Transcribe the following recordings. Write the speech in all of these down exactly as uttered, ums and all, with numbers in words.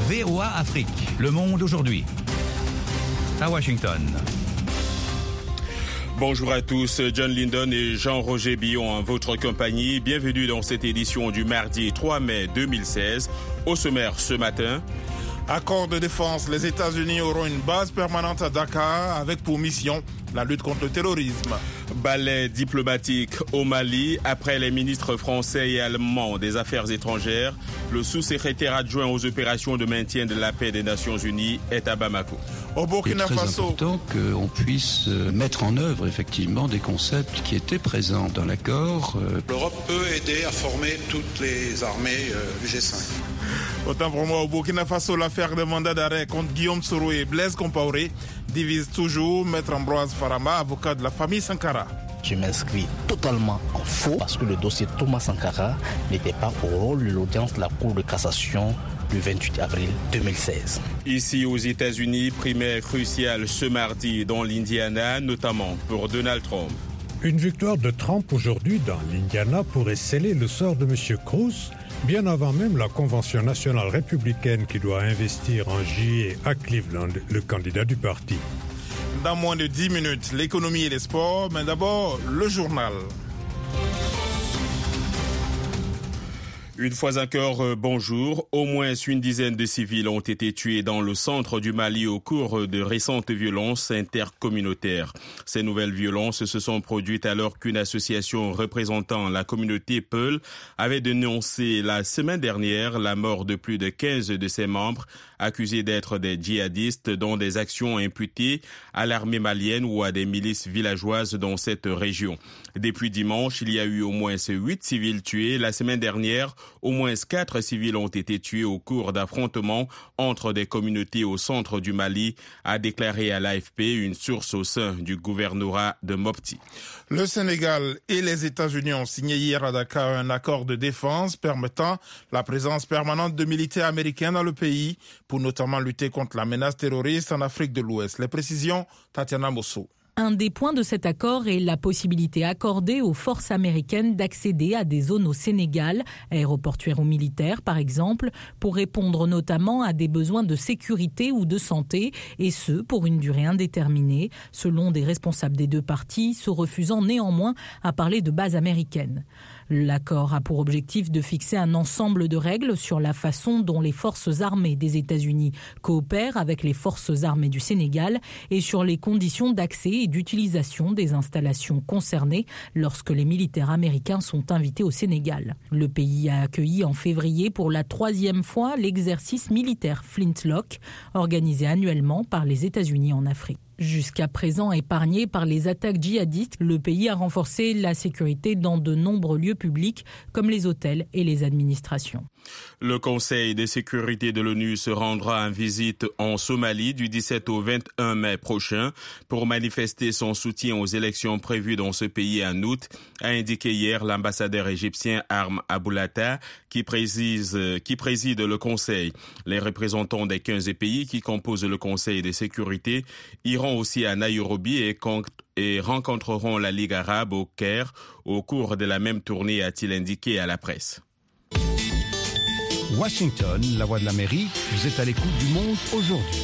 V O A Afrique, Le Monde aujourd'hui. À Washington. Bonjour à tous, John Lindon et Jean-Roger Billon en votre compagnie. Bienvenue dans cette édition du mardi trois mai deux mille seize. Au sommaire ce matin. Accord de défense, les États-Unis auront une base permanente à Dakar avec pour mission la lutte contre le terrorisme. Balai diplomatique au Mali. Après les ministres français et allemands des Affaires étrangères, le sous-secrétaire adjoint aux opérations de maintien de la paix des Nations Unies est à Bamako. Au Burkina Faso. C'est très important qu'on puisse mettre en œuvre effectivement des concepts qui étaient présents dans l'accord. L'Europe peut aider à former toutes les armées du G cinq. Autant pour moi, au Burkina Faso, l'affaire de mandat d'arrêt contre Guillaume Soro et Blaise Compaoré divise toujours. Maître Ambroise Farama, avocat de la famille Sankara. Je m'inscris totalement en faux parce que le dossier Thomas Sankara n'était pas au rôle de l'audience de la Cour de cassation du vingt-huit avril deux mille seize. Ici aux États-Unis, primaire cruciale ce mardi dans l'Indiana, notamment pour Donald Trump. Une victoire de Trump aujourd'hui dans l'Indiana pourrait sceller le sort de M. Cruz, bien avant même la Convention nationale républicaine qui doit investir en juillet à Cleveland le candidat du parti. Dans moins de dix minutes, l'économie et les sports, mais d'abord le journal. Une fois encore, bonjour. Au moins une dizaine de civils ont été tués dans le centre du Mali au cours de récentes violences intercommunautaires. Ces nouvelles violences se sont produites alors qu'une association représentant la communauté Peul avait dénoncé la semaine dernière la mort de plus de quinze de ses membres accusés d'être des djihadistes dont des actions imputées à l'armée malienne ou à des milices villageoises dans cette région. Depuis dimanche, il y a eu au moins huit civils tués. La semaine dernière, au moins quatre civils ont été tués au cours d'affrontements entre des communautés au centre du Mali, a déclaré à l'A F P une source au sein du gouvernorat de Mopti. Le Sénégal et les États-Unis ont signé hier à Dakar un accord de défense permettant la présence permanente de militaires américains dans le pays pour notamment lutter contre la menace terroriste en Afrique de l'Ouest. Les précisions, Tatiana Mosso. Un des points de cet accord est la possibilité accordée aux forces américaines d'accéder à des zones au Sénégal, aéroportuaires ou militaires par exemple, pour répondre notamment à des besoins de sécurité ou de santé, et ce pour une durée indéterminée, selon des responsables des deux parties, se refusant néanmoins à parler de bases américaines. L'accord a pour objectif de fixer un ensemble de règles sur la façon dont les forces armées des États-Unis coopèrent avec les forces armées du Sénégal et sur les conditions d'accès et d'utilisation des installations concernées lorsque les militaires américains sont invités au Sénégal. Le pays a accueilli en février pour la troisième fois l'exercice militaire Flintlock, organisé annuellement par les États-Unis en Afrique. Jusqu'à présent épargné par les attaques djihadistes, le pays a renforcé la sécurité dans de nombreux lieux publics comme les hôtels et les administrations. Le Conseil de sécurité de l'ONU se rendra en visite en Somalie du dix-sept au vingt et un mai prochain pour manifester son soutien aux élections prévues dans ce pays en août, a indiqué hier l'ambassadeur égyptien Arm Aboulata qui préside, qui préside le Conseil. Les représentants des quinze pays qui composent le Conseil de sécurité iront aussi à Nairobi et, et rencontreront la Ligue arabe au Caire au cours de la même tournée, a-t-il indiqué à la presse. Washington, la voix de l'Amérique, vous êtes à l'écoute du monde aujourd'hui.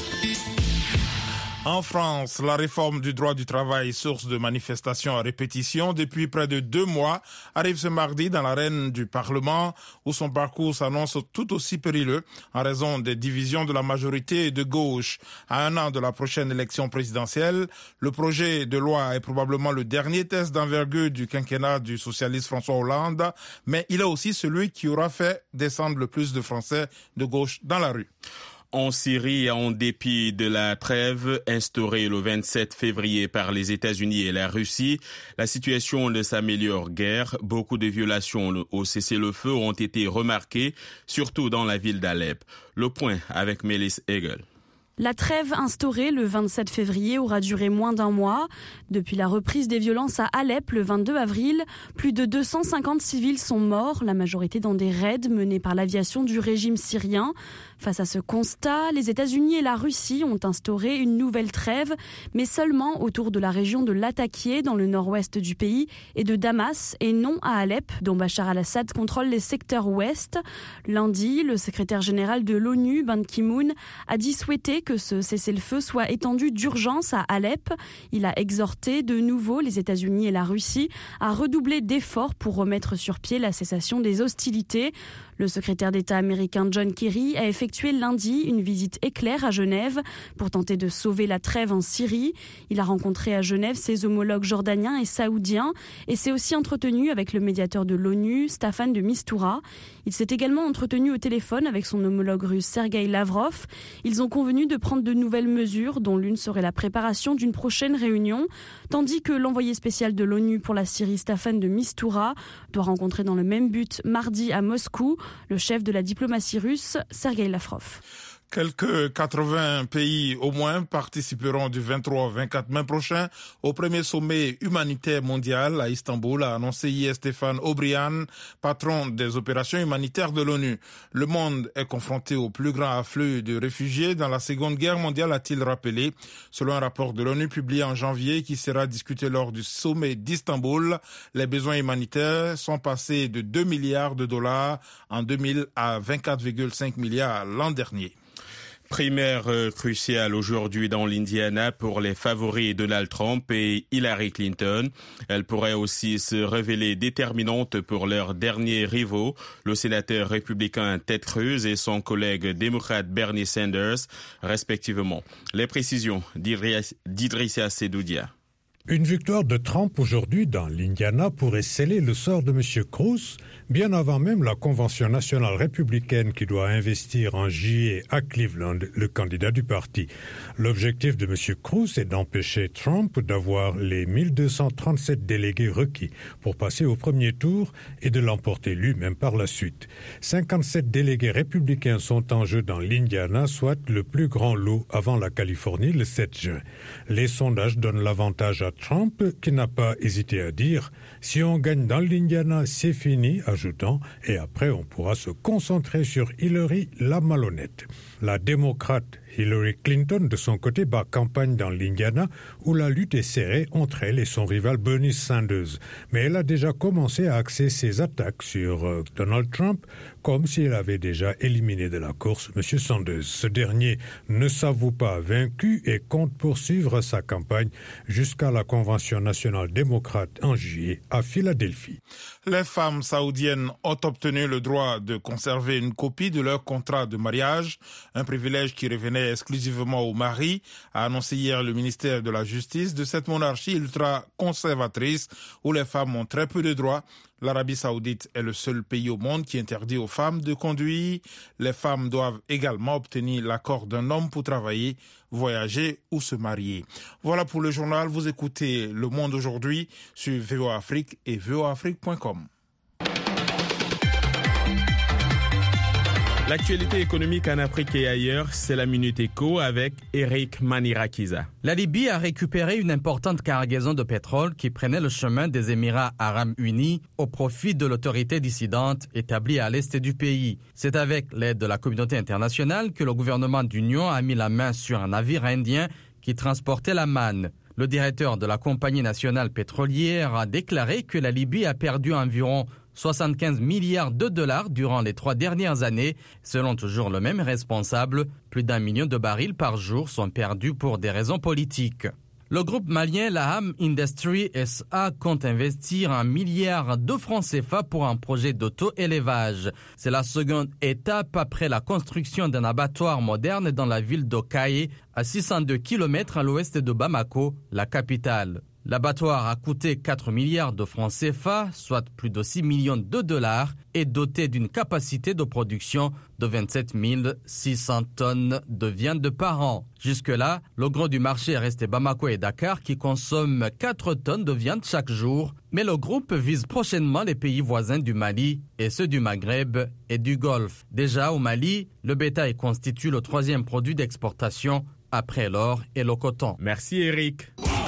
En France, la réforme du droit du travail, source de manifestations à répétition depuis près de deux mois, arrive ce mardi dans l'arène du Parlement où son parcours s'annonce tout aussi périlleux en raison des divisions de la majorité de gauche. À un an de la prochaine élection présidentielle, le projet de loi est probablement le dernier test d'envergure du quinquennat du socialiste François Hollande, mais il est aussi celui qui aura fait descendre le plus de Français de gauche dans la rue. En Syrie, en dépit de la trêve instaurée le vingt-sept février par les États-Unis et la Russie, la situation ne s'améliore guère. Beaucoup de violations au cessez-le-feu ont été remarquées, surtout dans la ville d'Alep. Le point avec Mélis Hegel. La trêve instaurée le vingt-sept février aura duré moins d'un mois. Depuis la reprise des violences à Alep le vingt-deux avril, plus de deux cent cinquante civils sont morts, la majorité dans des raids menés par l'aviation du régime syrien. Face à ce constat, les États-Unis et la Russie ont instauré une nouvelle trêve, mais seulement autour de la région de Latakia, dans le nord-ouest du pays, et de Damas, et non à Alep, dont Bachar al-Assad contrôle les secteurs ouest. Lundi, le secrétaire général de l'ONU, Ban Ki-moon, a dit souhaiter que ce cessez-le-feu soit étendu d'urgence à Alep. Il a exhorté de nouveau les États-Unis et la Russie à redoubler d'efforts pour remettre sur pied la cessation des hostilités. Le secrétaire d'État américain John Kerry a effectué lundi une visite éclair à Genève pour tenter de sauver la trêve en Syrie. Il a rencontré à Genève ses homologues jordaniens et saoudiens et s'est aussi entretenu avec le médiateur de l'ONU, Staffan de Mistura. Il s'est également entretenu au téléphone avec son homologue russe Sergei Lavrov. Ils ont convenu de prendre de nouvelles mesures, dont l'une serait la préparation d'une prochaine réunion, tandis que l'envoyé spécial de l'ONU pour la Syrie, Staffan de Mistura, doit rencontrer dans le même but mardi à Moscou le chef de la diplomatie russe, Sergei Lavrov. Quelques quatre-vingts pays au moins participeront du vingt-trois au vingt-quatre mai prochain au premier sommet humanitaire mondial à Istanbul, a annoncé hier Stéphane O'Brien, patron des opérations humanitaires de l'ONU. Le monde est confronté au plus grand afflux de réfugiés dans la Seconde Guerre mondiale, a-t-il rappelé. Selon un rapport de l'ONU publié en janvier qui sera discuté lors du sommet d'Istanbul, les besoins humanitaires sont passés de deux milliards de dollars en deux mille à vingt-quatre virgule cinq milliards l'an dernier. Primaire cruciale aujourd'hui dans l'Indiana pour les favoris Donald Trump et Hillary Clinton. Elle pourrait aussi se révéler déterminante pour leurs derniers rivaux, le sénateur républicain Ted Cruz et son collègue démocrate Bernie Sanders, respectivement. Les précisions d'Idrissa Sedoudia. Une victoire de Trump aujourd'hui dans l'Indiana pourrait sceller le sort de M. Cruz, bien avant même la Convention nationale républicaine qui doit investir en juillet à Cleveland le candidat du parti. L'objectif de M. Cruz est d'empêcher Trump d'avoir les mille deux cent trente-sept délégués requis pour passer au premier tour et de l'emporter lui-même par la suite. cinquante-sept délégués républicains sont en jeu dans l'Indiana, soit le plus grand lot avant la Californie le sept juin. Les sondages donnent l'avantage à Trump, qui n'a pas hésité à dire « Si on gagne dans l'Indiana, c'est fini », ajoutant « Et après, on pourra se concentrer sur Hillary, la malhonnête ». La démocrate Hillary Clinton, de son côté, bat campagne dans l'Indiana, où la lutte est serrée entre elle et son rival Bernie Sanders. Mais elle a déjà commencé à axer ses attaques sur euh, Donald Trump, comme si elle avait déjà éliminé de la course M. Sanders. Ce dernier ne s'avoue pas vaincu et compte poursuivre sa campagne jusqu'à la Convention nationale démocrate en juillet à Philadelphie. Les femmes saoudiennes ont obtenu le droit de conserver une copie de leur contrat de mariage, un privilège qui revenait exclusivement au mari, a annoncé hier le ministère de la Justice de cette monarchie ultra-conservatrice où les femmes ont très peu de droits. L'Arabie saoudite est le seul pays au monde qui interdit aux femmes de conduire. Les femmes doivent également obtenir l'accord d'un homme pour travailler, voyager ou se marier. Voilà pour le journal. Vous écoutez Le Monde aujourd'hui sur V O A Afrique et v o a afrique point com. L'actualité économique en Afrique et ailleurs, c'est la Minute Éco avec Eric Manirakiza. La Libye a récupéré une importante cargaison de pétrole qui prenait le chemin des Émirats arabes unis au profit de l'autorité dissidente établie à l'est du pays. C'est avec l'aide de la communauté internationale que le gouvernement d'Union a mis la main sur un navire indien qui transportait la manne. Le directeur de la compagnie nationale pétrolière a déclaré que la Libye a perdu environ soixante-quinze milliards de dollars durant les trois dernières années. Selon toujours le même responsable, plus d'un million de barils par jour sont perdus pour des raisons politiques. Le groupe malien Laham Industry S A compte investir un milliard de francs C F A pour un projet d'auto-élevage. C'est la seconde étape après la construction d'un abattoir moderne dans la ville d'Okaye, à six cent deux kilomètres à l'ouest de Bamako, la capitale. L'abattoir a coûté quatre milliards de francs C F A, soit plus de six millions de dollars, et doté d'une capacité de production de vingt-sept mille six cents tonnes de viande par an. Jusque-là, le gros du marché est resté Bamako et Dakar qui consomment quatre tonnes de viande chaque jour. Mais le groupe vise prochainement les pays voisins du Mali et ceux du Maghreb et du Golfe. Déjà au Mali, le bétail constitue le troisième produit d'exportation après l'or et le coton. Merci Eric.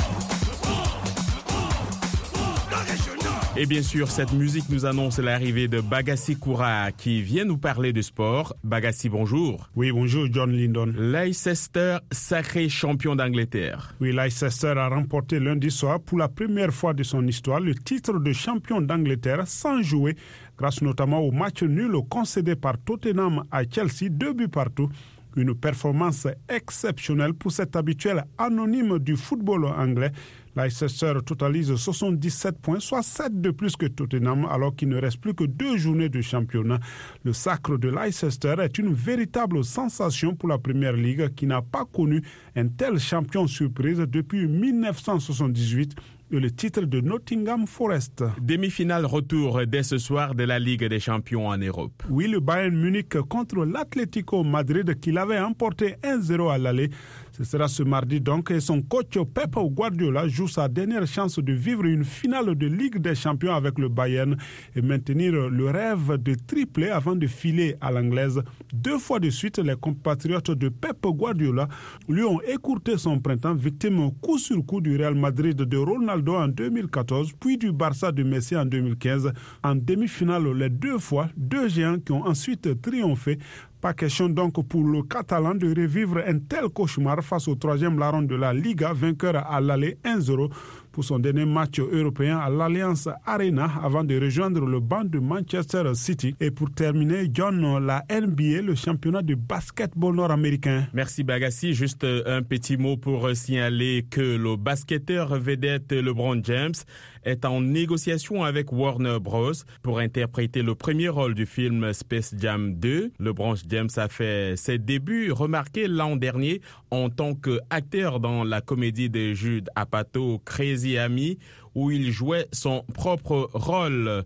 Et bien sûr, cette musique nous annonce l'arrivée de Bagassi Koura qui vient nous parler de sport. Bagassi, bonjour. Oui, bonjour John Lindon. Leicester, sacré champion d'Angleterre. Oui, Leicester a remporté lundi soir pour la première fois de son histoire le titre de champion d'Angleterre sans jouer, grâce notamment au match nul concédé par Tottenham à Chelsea, deux buts partout. Une performance exceptionnelle pour cet habituel anonyme du football anglais. Leicester totalise soixante-dix-sept points, soit sept de plus que Tottenham, alors qu'il ne reste plus que deux journées de championnat. Le sacre de Leicester est une véritable sensation pour la Première Ligue qui n'a pas connu un tel champion surprise depuis mille neuf cent soixante-dix-huit. Et le titre de Nottingham Forest. Demi-finale retour dès ce soir de la Ligue des champions en Europe. Oui, le Bayern Munich contre l'Atlético Madrid qui l'avait emporté un zéro à l'aller. Ce sera ce mardi donc et son coach Pep Guardiola joue sa dernière chance de vivre une finale de Ligue des champions avec le Bayern et maintenir le rêve de tripler avant de filer à l'anglaise. Deux fois de suite, les compatriotes de Pep Guardiola lui ont écourté son printemps, victime coup sur coup du Real Madrid de Ronaldo en deux mille quatorze, puis du Barça de Messi en deux mille quinze. En demi-finale, les deux fois, deux géants qui ont ensuite triomphé. Pas question donc pour le Catalan de revivre un tel cauchemar face au troisième larron de la Liga, vainqueur à l'aller un zéro pour son dernier match européen à l'Allianz Arena avant de rejoindre le banc de Manchester City. Et pour terminer, John, la N B A, le championnat de basketball nord-américain. Merci Bagassi. Juste un petit mot pour signaler que le basketteur vedette LeBron James est en négociation avec Warner Bros. Pour interpréter le premier rôle du film Space Jam deux. LeBron James a fait ses débuts remarqués l'an dernier en tant qu'acteur dans la comédie de Judd Apatow Crazy Amy, où il jouait son propre rôle.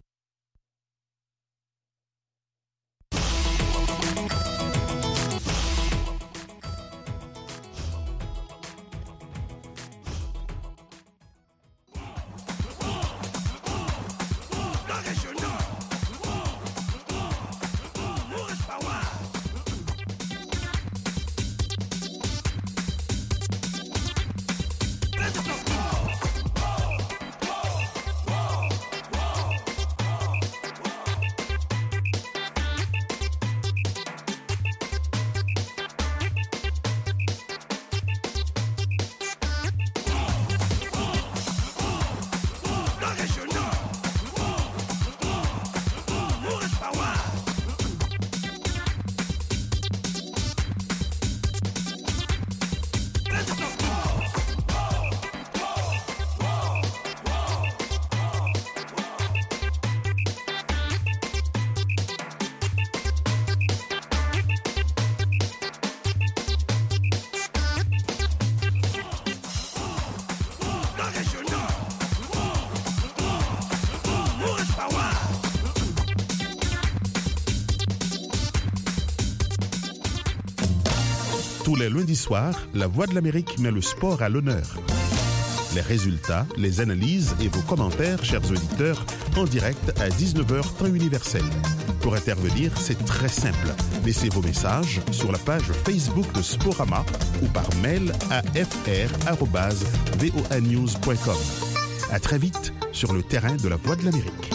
Tous les lundis soirs, La Voix de l'Amérique met le sport à l'honneur. Les résultats, les analyses et vos commentaires, chers auditeurs, en direct à dix-neuf heures temps universel. Pour intervenir, c'est très simple. Laissez vos messages sur la page Facebook de Sporama ou par mail à f r arobase voa news point com. À très vite sur le terrain de La Voix de l'Amérique.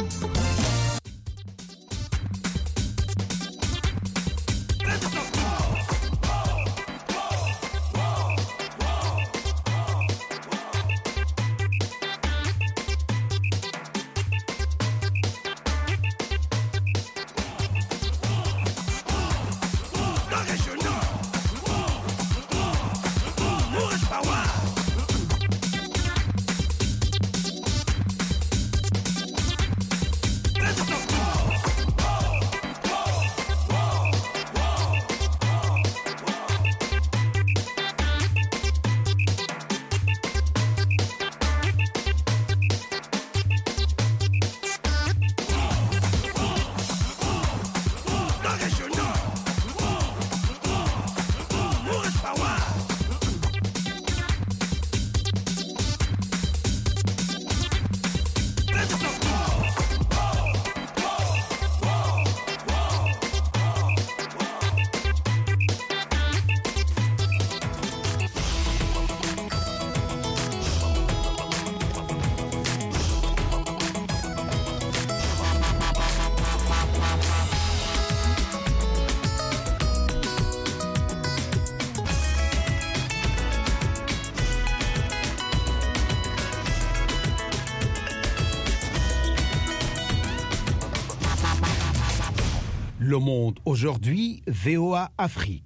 Le Monde aujourd'hui, V O A Afrique.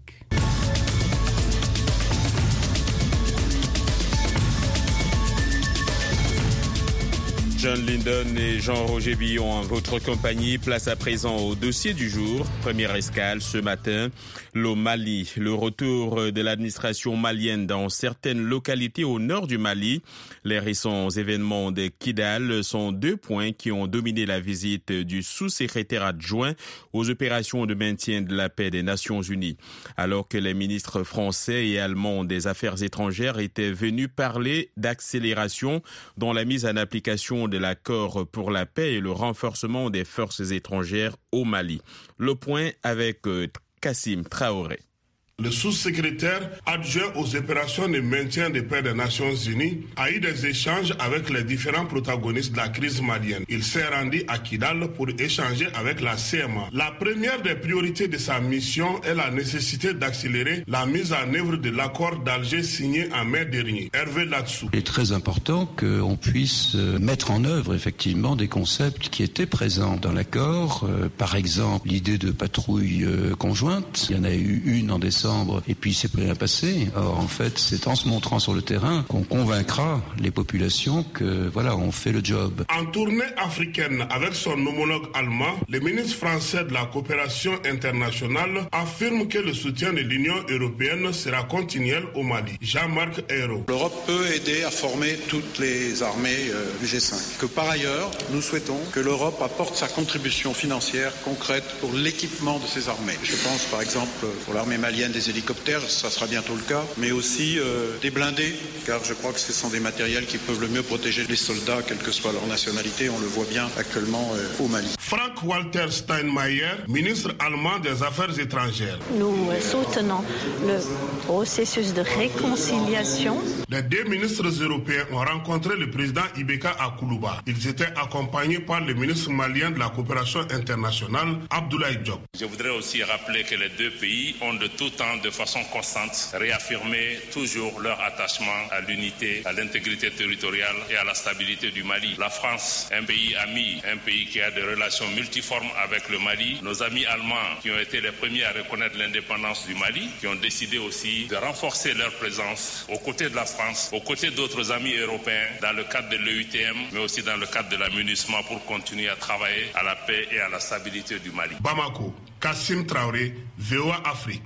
John Linden et Jean-Roger Billon en votre compagnie. Place à présent au dossier du jour. Première escale ce matin, le Mali. Le retour de l'administration malienne dans certaines localités au nord du Mali. Les récents événements de Kidal sont deux points qui ont dominé la visite du sous-secrétaire adjoint aux opérations de maintien de la paix des Nations Unies. Alors que les ministres français et allemands des Affaires étrangères étaient venus parler d'accélération dans la mise en application de l'accord pour la paix et le renforcement des forces étrangères au Mali. Le point avec Kassim Traoré. Le sous-secrétaire adjoint aux opérations de maintien de paix des Nations Unies a eu des échanges avec les différents protagonistes de la crise malienne. Il s'est rendu à Kidal pour échanger avec la C M A. La première des priorités de sa mission est la nécessité d'accélérer la mise en œuvre de l'accord d'Alger signé en mai dernier. Hervé Latsou. Il est très important qu'on puisse mettre en œuvre effectivement des concepts qui étaient présents dans l'accord. Euh, par exemple, l'idée de patrouille euh, conjointe. Il y en a eu une en décembre. Et puis c'est rien passé. Or en fait, c'est en se montrant sur le terrain qu'on convaincra les populations que voilà, on fait le job. En tournée africaine avec son homologue allemand, le ministre français de la coopération internationale affirme que le soutien de l'Union européenne sera continuel au Mali. Jean-Marc Ayrault. L'Europe peut aider à former toutes les armées euh, du G cinq. Que par ailleurs, nous souhaitons que l'Europe apporte sa contribution financière concrète pour l'équipement de ces armées. Je pense par exemple pour l'armée malienne des hélicoptères, ça sera bientôt le cas, mais aussi euh, des blindés, car je crois que ce sont des matériels qui peuvent le mieux protéger les soldats, quelle que soit leur nationalité. On le voit bien actuellement euh, au Mali. Frank-Walter Steinmeier, ministre allemand des Affaires étrangères. Nous soutenons le processus de réconciliation. Les deux ministres européens ont rencontré le président Ibeka à Koulouba. Ils étaient accompagnés par le ministre malien de la coopération internationale, Abdoulaye Diop. Je voudrais aussi rappeler que les deux pays ont de tout temps, de façon constante, réaffirmé toujours leur attachement à l'unité, à l'intégrité territoriale et à la stabilité du Mali. La France, un pays ami, un pays qui a des relations multiformes avec le Mali. Nos amis allemands qui ont été les premiers à reconnaître l'indépendance du Mali, qui ont décidé aussi de renforcer leur présence aux côtés de la France, aux côtés d'autres amis européens, dans le cadre de l'E U T M, mais aussi dans le cadre de la MINUSMA pour continuer à travailler à la paix et à la stabilité du Mali. Bamako, Kassim Traoré, V O A Afrique.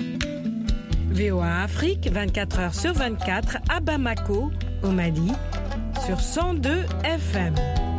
V O A Afrique, vingt-quatre heures sur vingt-quatre, à Bamako, au Mali, sur cent deux F M.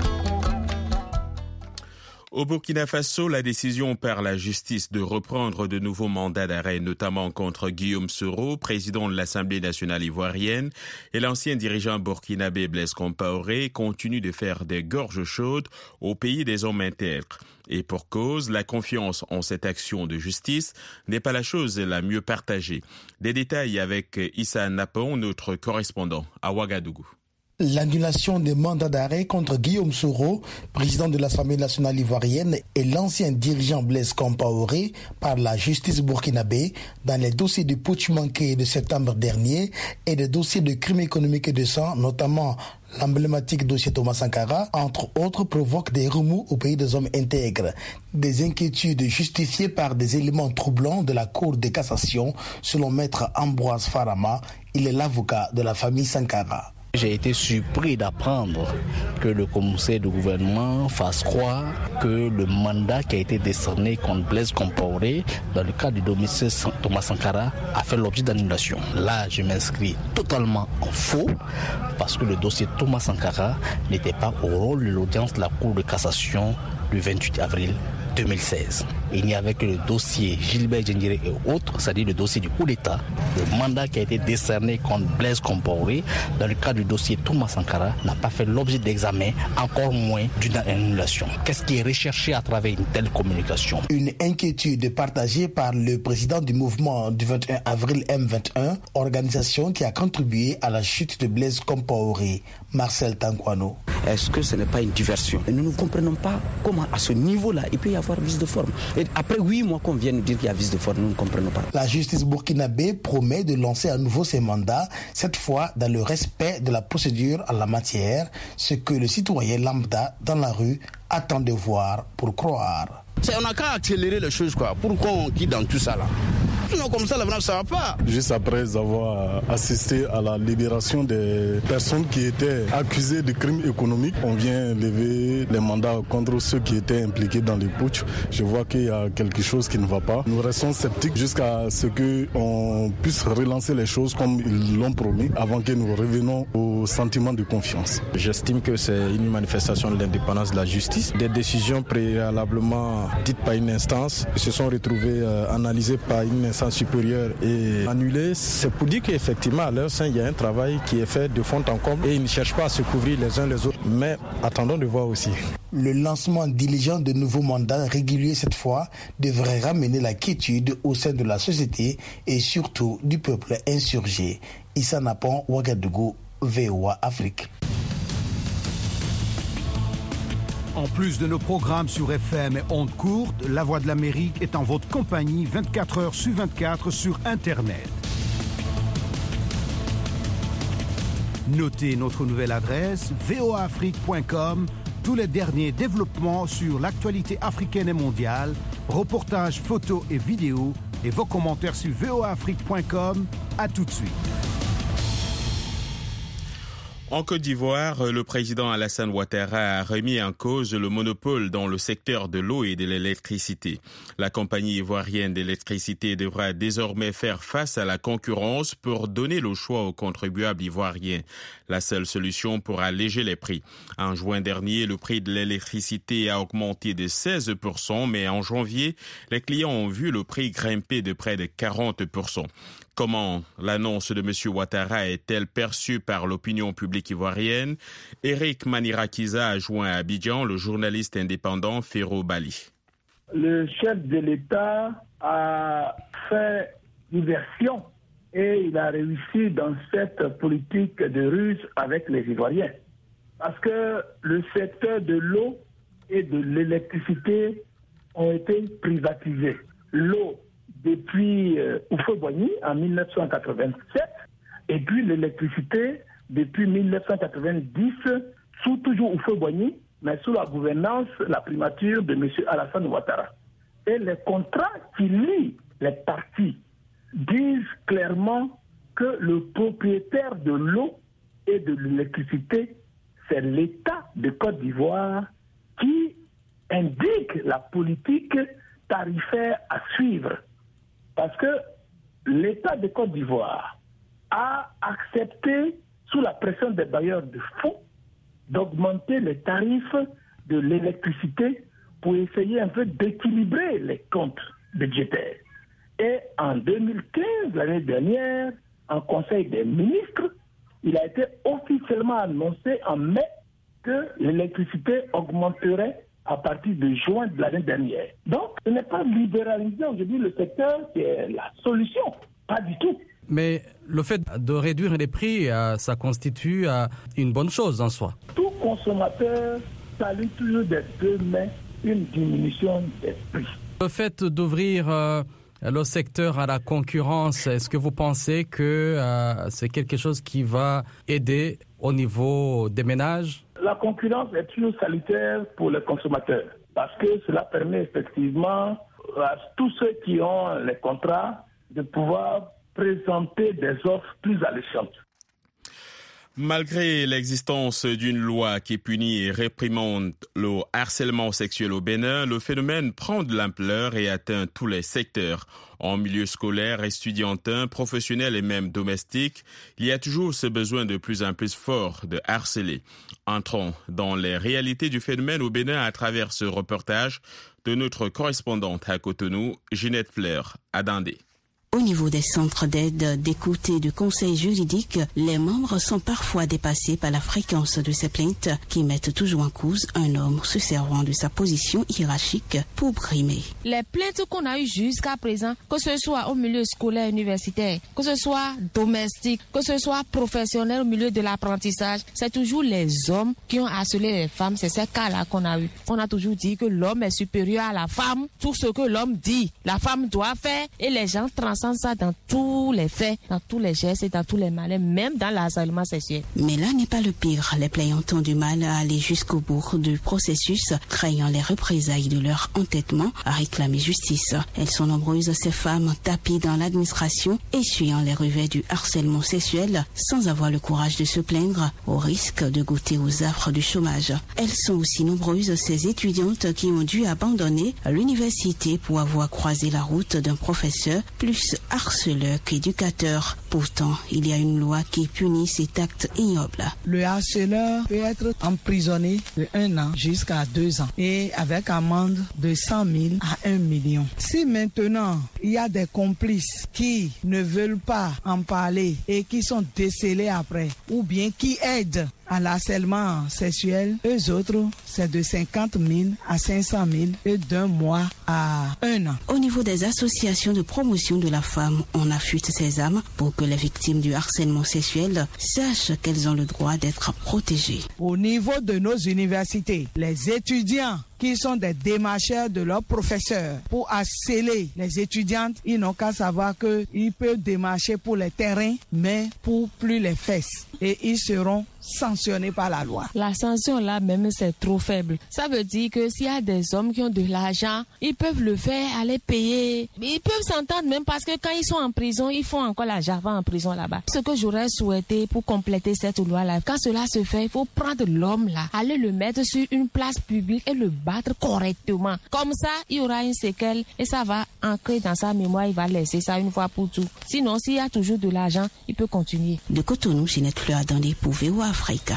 Au Burkina Faso, la décision par la justice de reprendre de nouveaux mandats d'arrêt, notamment contre Guillaume Soro, président de l'Assemblée nationale ivoirienne, et l'ancien dirigeant burkinabé Blaise Compaoré, continue de faire des gorges chaudes au pays des hommes intègres. Et pour cause, la confiance en cette action de justice n'est pas la chose la mieux partagée. Des détails avec Issa Napon, notre correspondant à Ouagadougou. L'annulation des mandats d'arrêt contre Guillaume Soro, président de l'Assemblée nationale ivoirienne, et l'ancien dirigeant Blaise Compaoré par la justice burkinabé dans les dossiers de putsch manqué de septembre dernier et des dossiers de crimes économiques et de sang, notamment l'emblématique dossier Thomas Sankara, entre autres, provoque des remous au pays des hommes intègres. Des inquiétudes justifiées par des éléments troublants de la Cour de cassation, selon maître Ambroise Farama, il est l'avocat de la famille Sankara. J'ai été surpris d'apprendre que le conseil de gouvernement fasse croire que le mandat qui a été décerné contre Blaise Compaoré dans le cadre du domicile Thomas Sankara a fait l'objet d'annulation. Là, je m'inscris totalement en faux parce que le dossier Thomas Sankara n'était pas au rôle de l'audience de la Cour de cassation du vingt-huit avril deux mille seize. Il n'y avait que le dossier Gilbert Diendéré et autres, c'est-à-dire le dossier du coup d'État. Le mandat qui a été décerné contre Blaise Compaoré dans le cadre du dossier Thomas Sankara n'a pas fait l'objet d'examen, encore moins d'une annulation. Qu'est-ce qui est recherché à travers une telle communication? Une inquiétude partagée par le président du mouvement du vingt et un avril M vingt et un, organisation qui a contribué à la chute de Blaise Compaoré. Marcel Tankwano. Est-ce que ce n'est pas une diversion? Et nous ne comprenons pas comment à ce niveau-là il peut y avoir vice de forme. Et après huit mois qu'on vient nous dire qu'il y a vice de forme, nous ne comprenons pas. La justice burkinabé promet de lancer à nouveau ses mandats, cette fois dans le respect de la procédure en la matière, ce que le citoyen lambda dans la rue Attends de voir pour croire. On n'a qu'à accélérer les choses, quoi. Pourquoi on quitte dans tout ça là? Sinon, comme ça, la ça va pas. Juste après avoir assisté à la libération des personnes qui étaient accusées de crimes économiques, on vient lever les mandats contre ceux qui étaient impliqués dans les putsch. Je vois qu'il y a quelque chose qui ne va pas. Nous restons sceptiques jusqu'à ce qu'on puisse relancer les choses comme ils l'ont promis avant que nous revenons au sentiment de confiance. J'estime que c'est une manifestation de l'indépendance de la justice. Des décisions préalablement dites par une instance se sont retrouvées euh, analysées par une instance supérieure et annulées. C'est pour dire qu'effectivement à leur sein il y a un travail qui est fait de fond en comble et ils ne cherchent pas à se couvrir les uns les autres. Mais attendons de voir aussi. Le lancement diligent de nouveaux mandats réguliers cette fois devrait ramener la quiétude au sein de la société et surtout du peuple insurgé. Issa Napon, Ouagadougou, V O A Afrique. En plus de nos programmes sur F M et ondes courtes, La Voix de l'Amérique est en votre compagnie vingt-quatre heures sur vingt-quatre sur Internet. Notez notre nouvelle adresse v o a afrique point com. Tous les derniers développements sur l'actualité africaine et mondiale, reportages, photos et vidéos, et vos commentaires sur v o a afrique point com. À tout de suite. En Côte d'Ivoire, le président Alassane Ouattara a remis en cause le monopole dans le secteur de l'eau et de l'électricité. La compagnie ivoirienne d'électricité devra désormais faire face à la concurrence pour donner le choix aux contribuables ivoiriens. La seule solution pour alléger les prix. En juin dernier, le prix de l'électricité a augmenté de seize pour cent, mais en janvier, les clients ont vu le prix grimper de près de quarante pour cent. Comment l'annonce de M. Ouattara est-elle perçue par l'opinion publique ivoirienne? Eric Manirakiza a joint à Abidjan le journaliste indépendant Ferro Bali. Le chef de l'État a fait diversion et il a réussi dans cette politique de ruse avec les Ivoiriens. Parce que le secteur de l'eau et de l'électricité ont été privatisés. L'eau depuis euh, Houphouët-Boigny en mille neuf cent quatre-vingt-sept et puis l'électricité depuis mille neuf cent quatre-vingt-dix sous toujours Houphouët-Boigny, mais sous la gouvernance, la primature de M. Alassane Ouattara. Et les contrats qui lient les parties disent clairement que le propriétaire de l'eau et de l'électricité, c'est l'État de Côte d'Ivoire qui indique la politique tarifaire à suivre. Parce que l'État de Côte d'Ivoire a accepté, sous la pression des bailleurs de fonds, d'augmenter les tarifs de l'électricité pour essayer un peu d'équilibrer les comptes budgétaires. Et en deux mille quinze, l'année dernière, en Conseil des ministres, il a été officiellement annoncé en mai que l'électricité augmenterait à partir de juin de l'année dernière. Donc, ce n'est pas libéraliser aujourd'hui le secteur qui est la solution, pas du tout. Mais le fait de réduire les prix, euh, ça constitue euh, une bonne chose en soi. Tout consommateur salue toujours des deux mains une diminution des prix. Le fait d'ouvrir euh, le secteur à la concurrence, est-ce que vous pensez que euh, c'est quelque chose qui va aider au niveau des ménages? La concurrence est toujours salutaire pour les consommateurs parce que cela permet effectivement à tous ceux qui ont les contrats de pouvoir présenter des offres plus alléchantes. Malgré l'existence d'une loi qui punit et réprimande le harcèlement sexuel au Bénin, le phénomène prend de l'ampleur et atteint tous les secteurs. En milieu scolaire, estudiantin, professionnel et même domestique, il y a toujours ce besoin de plus en plus fort de harceler. Entrons dans les réalités du phénomène au Bénin à travers ce reportage de notre correspondante à Cotonou, Ginette Fleur, à Dandé. Au niveau des centres d'aide, d'écoute et de conseil juridique, les membres sont parfois dépassés par la fréquence de ces plaintes qui mettent toujours en cause un homme se servant de sa position hiérarchique pour brimer. Les plaintes qu'on a eues jusqu'à présent, que ce soit au milieu scolaire universitaire, que ce soit domestique, que ce soit professionnel au milieu de l'apprentissage, c'est toujours les hommes qui ont harcelé les femmes. C'est ces cas-là qu'on a eu. On a toujours dit que l'homme est supérieur à la femme. Tout ce que l'homme dit, la femme doit faire et les gens transforment sent ça dans tous les faits, dans tous les gestes et dans tous les malais, même dans l'harcèlement sexuel. Mais là n'est pas le pire. Les plaignantes ont du mal à aller jusqu'au bout du processus, craignant les représailles de leur entêtement à réclamer justice. Elles sont nombreuses, ces femmes tapies dans l'administration, essuyant les revers du harcèlement sexuel, sans avoir le courage de se plaindre, au risque de goûter aux affres du chômage. Elles sont aussi nombreuses, ces étudiantes qui ont dû abandonner l'université pour avoir croisé la route d'un professeur plus harceleur qu'éducateur. Pourtant, il y a une loi qui punit cet acte ignoble. Le harceleur peut être emprisonné de un an jusqu'à deux ans et avec amende de cent mille à un million. Si maintenant il y a des complices qui ne veulent pas en parler et qui sont décelés après, ou bien qui aident à l'harcèlement sexuel, eux autres, c'est de cinquante mille à cinq cent mille et d'un mois à un an. Au niveau des associations de promotion de la femme, on affûte ses âmes pour que les victimes du harcèlement sexuel sachent qu'elles ont le droit d'être protégées. Au niveau de nos universités, les étudiants qui sont des démarcheurs de leurs professeurs pour harceler les étudiantes, ils n'ont qu'à savoir qu'ils peuvent démarcher pour les terrains, mais pour plus les fesses. Et ils seront sanctionnés par la loi. La sanction là même c'est trop faible. Ça veut dire que s'il y a des hommes qui ont de l'argent, ils peuvent le faire, aller payer. Ils peuvent s'entendre même parce que quand ils sont en prison, ils font encore la java en prison là-bas. Ce que j'aurais souhaité pour compléter cette loi là, quand cela se fait, il faut prendre l'homme là, aller le mettre sur une place publique et le battre correctement. Comme ça, il y aura une séquelle et ça va ancrer dans sa mémoire, il va laisser ça une fois pour tout. Sinon, s'il y a toujours de l'argent, il peut continuer. De Cotonou, Ginette Fleur Dandé pour V O A Afrique.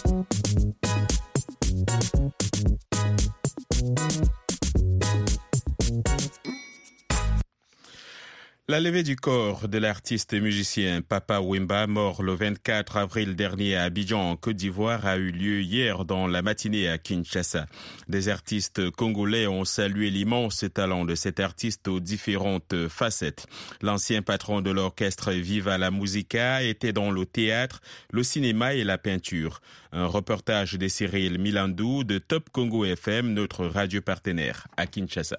La levée du corps de l'artiste et musicien Papa Wemba, mort le vingt-quatre avril dernier à Abidjan, en Côte d'Ivoire, a eu lieu hier dans la matinée à Kinshasa. Des artistes congolais ont salué l'immense talent de cet artiste aux différentes facettes. L'ancien patron de l'orchestre Viva la Musica était dans le théâtre, le cinéma et la peinture. Un reportage de Cyril Milandou de Top Congo F M, notre radio partenaire à Kinshasa.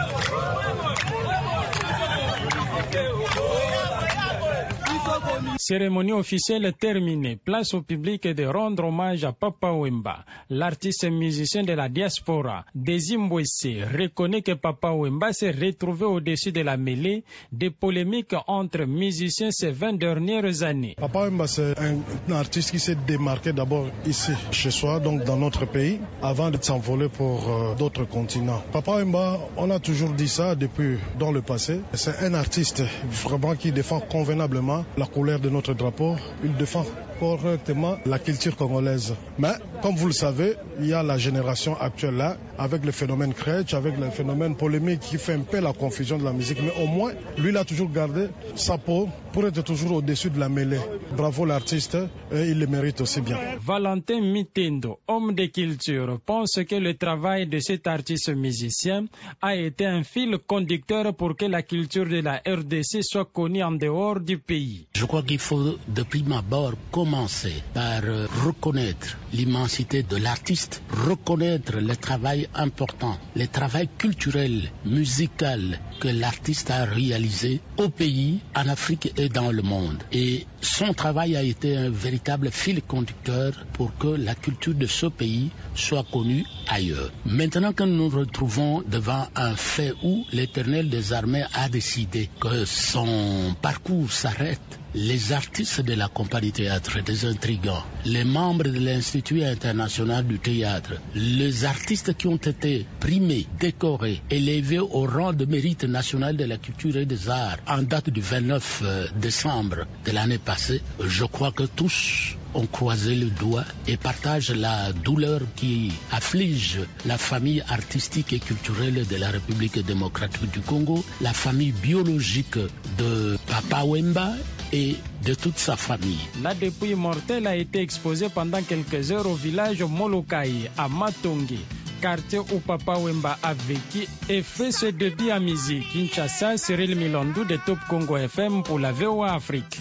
Cérémonie officielle terminée. Place au public de rendre hommage à Papa Wemba, l'artiste musicien de la diaspora. Desimbwese reconnaît que Papa Wemba s'est retrouvé au-dessus de la mêlée des polémiques entre musiciens ces vingt dernières années. Papa Wemba, c'est un, un artiste qui s'est démarqué d'abord ici, chez soi, donc dans notre pays, avant de s'envoler pour euh, d'autres continents. Papa Wemba, on a toujours dit ça depuis dans le passé. C'est un artiste vraiment qui défend convenablement la couleur de notre drapeau. Il défend correctement la culture congolaise. Mais, comme vous le savez, il y a la génération actuelle là, avec le phénomène crèche, avec le phénomène polémique qui fait un peu la confusion de la musique. Mais au moins, lui, il a toujours gardé sa peau pour être toujours au-dessus de la mêlée. Bravo l'artiste, et il le mérite aussi bien. Valentin Mitendo, homme de culture, pense que le travail de cet artiste musicien a été un fil conducteur pour que la culture de la R D C soit connue en dehors du pays. Je crois qu'il faut de prime abord commencer par reconnaître l'immensité de l'artiste, reconnaître le travail important, le travail culturel, musical que l'artiste a réalisé au pays, en Afrique et dans le monde. Et son travail a été un véritable fil conducteur pour que la culture de ce pays soit connue ailleurs. Maintenant que nous nous retrouvons devant un fait où l'Éternel des armées a décidé que son parcours s'arrête, les artistes de la compagnie théâtre des intrigants, les membres de l'Institut international du théâtre, les artistes qui ont été primés, décorés, élevés au rang de mérite national de la culture et des arts en date du vingt-neuf décembre de l'année passée, je crois que tous ont croisé le doigt et partagent la douleur qui afflige la famille artistique et culturelle de la République démocratique du Congo, la famille biologique de Papa Wemba et de toute sa famille. La dépouille mortelle a été exposée pendant quelques heures au village Molokai, à Matongi, quartier où Papa Wemba a vécu et fait ses débuts à musique. Kinshasa, Cyril Milandou de Top Congo F M pour la V O A Afrique.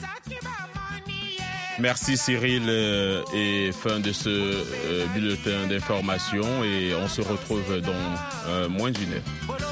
Merci Cyril euh, et fin de ce euh, bulletin d'information et on se retrouve dans euh, moins d'une heure.